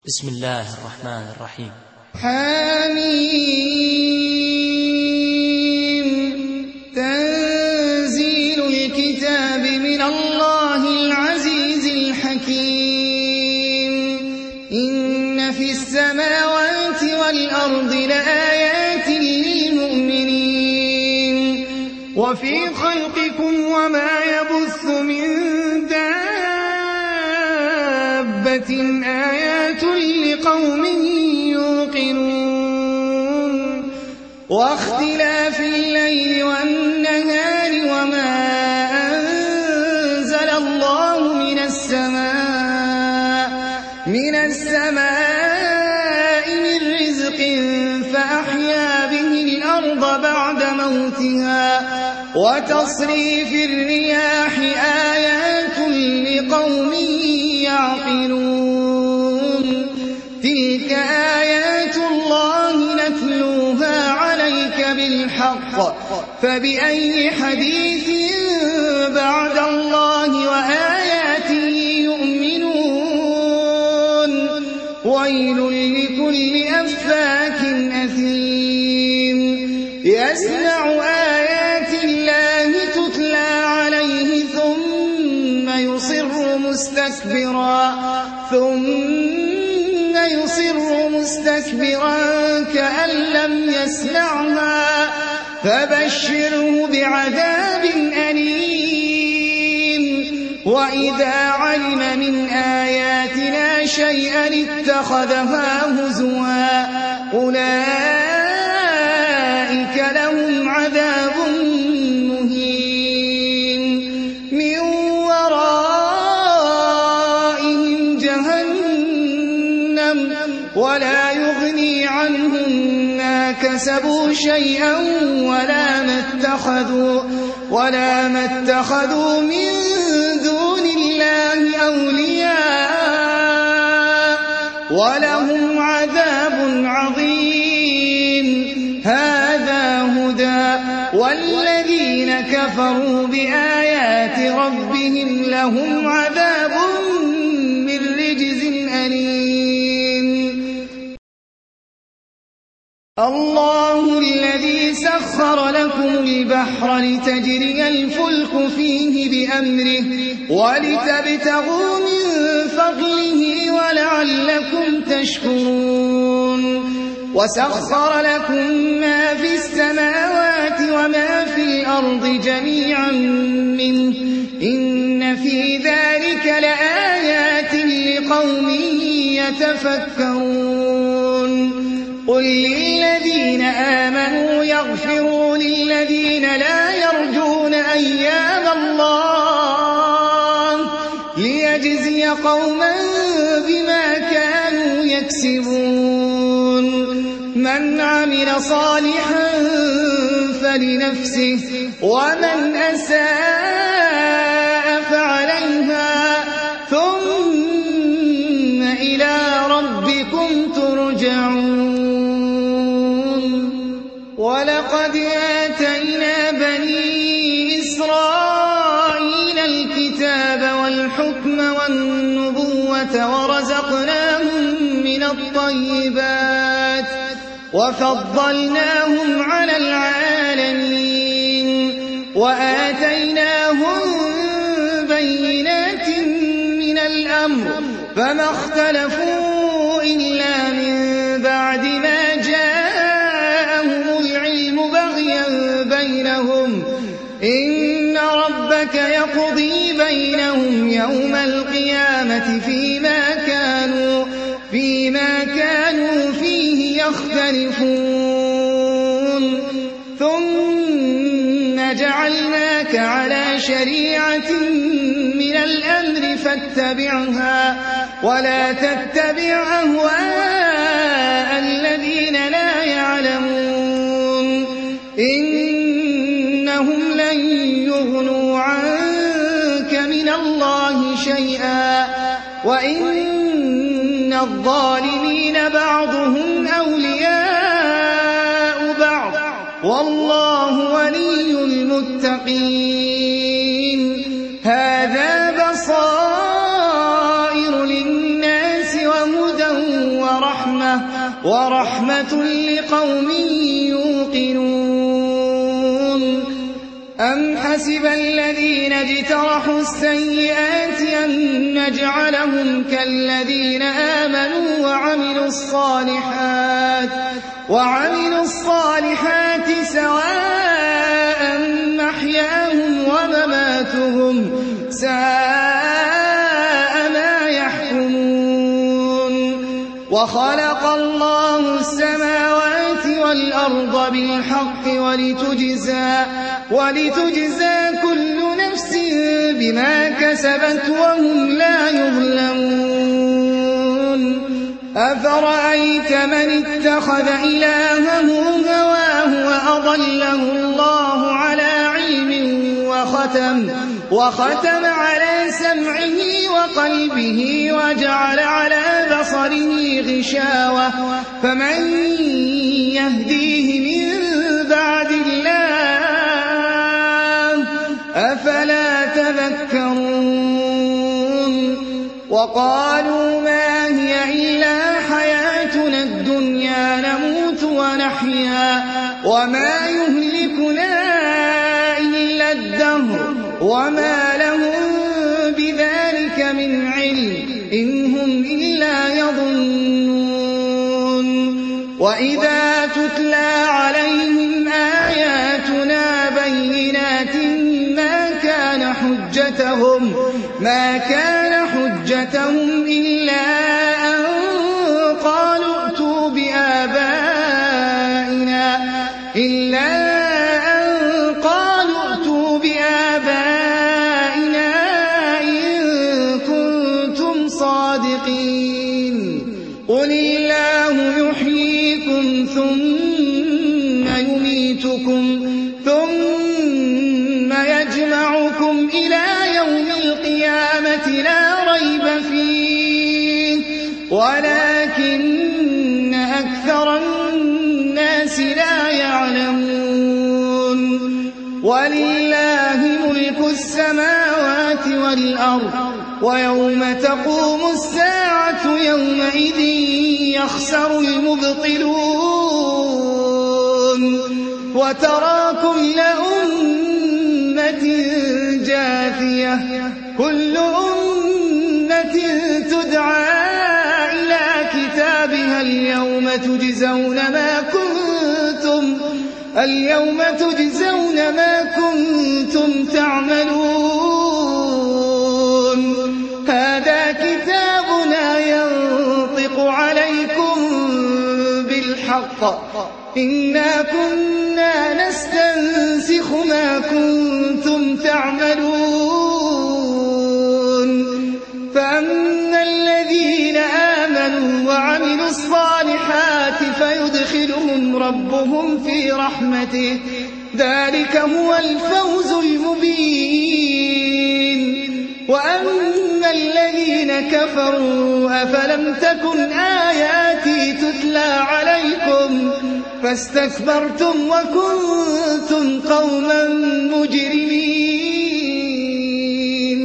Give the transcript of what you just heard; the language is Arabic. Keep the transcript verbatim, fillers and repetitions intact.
بسم الله الرحمن الرحيم. حميم تنزيل الكتاب من الله العزيز الحكيم. إن في السماوات والأرض لآيات للمؤمنين وفي خلقكم وما يبث من دابة آيات لقوم يوقنون واختلاف الليل والنهار وما أنزل الله من السماء من السماء من رزق فأحيا به الأرض بعد موتها وتصريف الرياح آيات لقوم يعقلون تلك آيات الله نتلوها عليك بالحق فبأي حديث بعد الله وآياته يؤمنون ويل لكل أفاك أثيم يسمع آيات الله تتلى عليه ثم يصر مستكبرا ثم يصر مستكبرا كأن لم يسمعها فبشره بعذاب أليم وإذا علم من آياتنا شيئا اتخذها هزوا أولئك لهم عذاب مهين من ورائهم جهنم ولا يغني عنهم ما كسبوا شيئا ولا ما اتخذوا ولا ما اتخذوا من دون الله أولياء ولهم عذاب عظيم هذا هدى والذين كفروا بآيات ربهم لهم عذاب من رجز أليم. الله الذي سخر لكم البحر لتجري الفلك فيه بأمره ولتبتغوا من فضله ولعلكم تشكرون وسخر لكم ما في السماوات وما في الأرض جميعا منه إن في ذلك لآيات لقوم يتفكرون قل للذين آمنوا يغفروا للذين لا يرجون أيام الله ليجزي قوما بما كانوا يكسبون من عمل صالحا فلنفسه ومن أساء فعليها ثم إلى ربكم ترجعون ولقد آتينا بني إسرائيل الكتاب والحكم والنبوة ورزقناهم من الطيبات وفضلناهم على العالمين وآتيناهم بينات من الأمر فما اختلفوا إلا من بعد ما جاءهم العلم بغيا بينهم إن ربك يقضي بينهم يوم القيامة فيما كانوا فيما كانوا فيه يختلفون ثم جعلناك على شريعة من الأمر فاتبعها ولا تتبع أهواء الذين لا يعلمون إنهم لن يغنوا عنك من الله شيئا وإن الظالمين بعضهم أولياء بعض والله ولي المتقين هذا بصائر للناس وهدى ورحمة, ورحمة لقوم يوقنون أم حسب الذين اجترحوا السيئات أن نجعلهم كالذين آمنوا وعملوا الصالحات, وعملوا الصالحات سواء محياهم ومماتهم ساء ما يحكمون وخلق الله السماوات والأرض بالحق ولتجزى, ولتجزى كل نفس بما كسبت وهم لا يظلمون أفرأيت من اتخذ إلهه هواه وأضله الله على علم وختم, وختم على سمعه وقلبه وجعل على بصره غشاوة فمن يهديه من بعد الله أفلا تذكرون وقالوا ما هي إلا حياتنا الدنيا نموت ونحيا وما يهلكنا إلا الدهر وما لهم بذلك من علم إن هم إلا يظنون وإذا تتلى عليهم آياتنا بينات ما كان حجتهم, ما كان حجتهم إلا أن قالوا ائتوا بآبائنا, إلا قل الله يحييكم ثم يميتكم ثم يجمعكم إلى يوم القيامة لا ريب فيه ولكن أكثر الناس لا يعلمون ولله ملك السماوات والأرض ويوم تقوم الساعة يومئذ يخسر المبطلون وترى كل أمة جاثية كل أمة تدعى إلى كتابها اليوم تجزون ما كنتم اليوم تجزون ما كنتم تعملون هذا كتابنا ينطق عليكم بالحق إنا كنا نستنسخ ما كنتم تعملون فأما الذين آمنوا وعملوا الصالحات فيدخلهم ربهم في رحمته ذلك هو الفوز المبين وأما الذين كفروا أفلم تكن آياتي تتلى عليكم فاستكبرتم وكنتم قوما مجرمين